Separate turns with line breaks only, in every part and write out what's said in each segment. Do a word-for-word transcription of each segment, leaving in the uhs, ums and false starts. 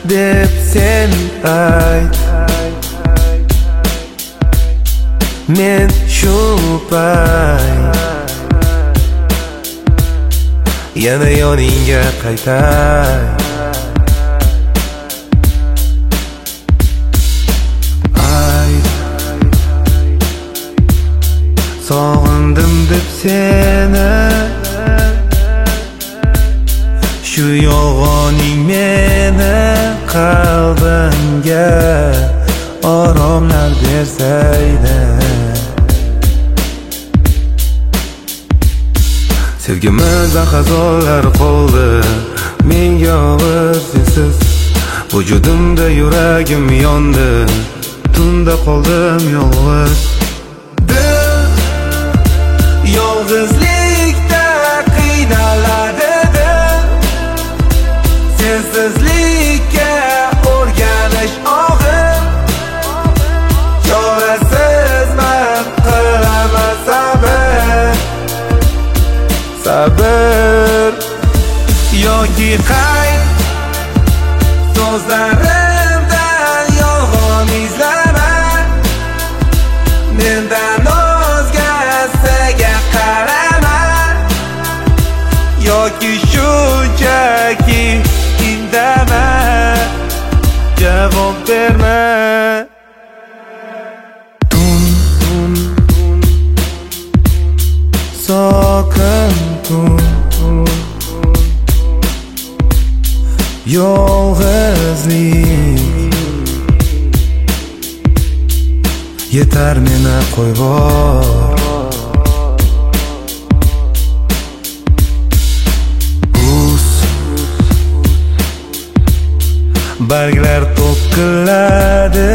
deb sen ayt. Men shu payt yana yoningga qaytay. Sog'indim deb seni, shu yolg'oning meni qalbimga oromlar bersaydi. Sevgimiz xazonlar qoldi menga og'ir sensiz. Vujudimda yuragim yondi, tunda qoldim yolg'iz. Yolg'izlikda qiynaladi, sensizlikka o'rganish og'ir. Chorasizman, qilaman sabr, sabr. Yoki qayt, so'zlarimdan yolg'on izlama. Mendan o'zgasiga qarama, yoki shunchaki indama, javob berma. Tun, tun, sokin tun, yolg'izlik yetar meni qo'yvor. Barglar to'kiladi,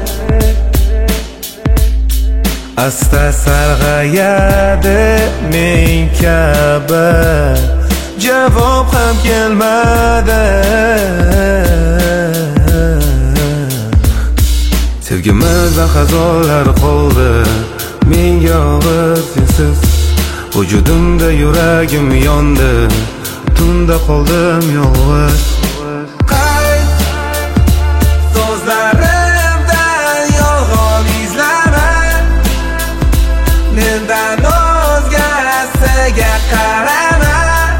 asta sarg'ayadi men kabi. Javob ham kelmadi. Sevgimiz xazonlar qoldi menga og'ir sensiz. Vujudimda yuragim yondi, tunda qoldim yolg'iz.
So'zlarimdan yolg'on izlama, mendan o'zgasiga qarama,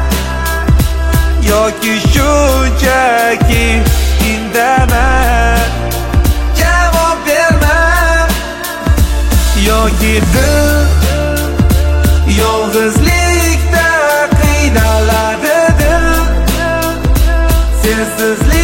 yoki shunchaki indama, javob berma. Yoki dil yolg'izlikda qiynaladi, dil sensizlik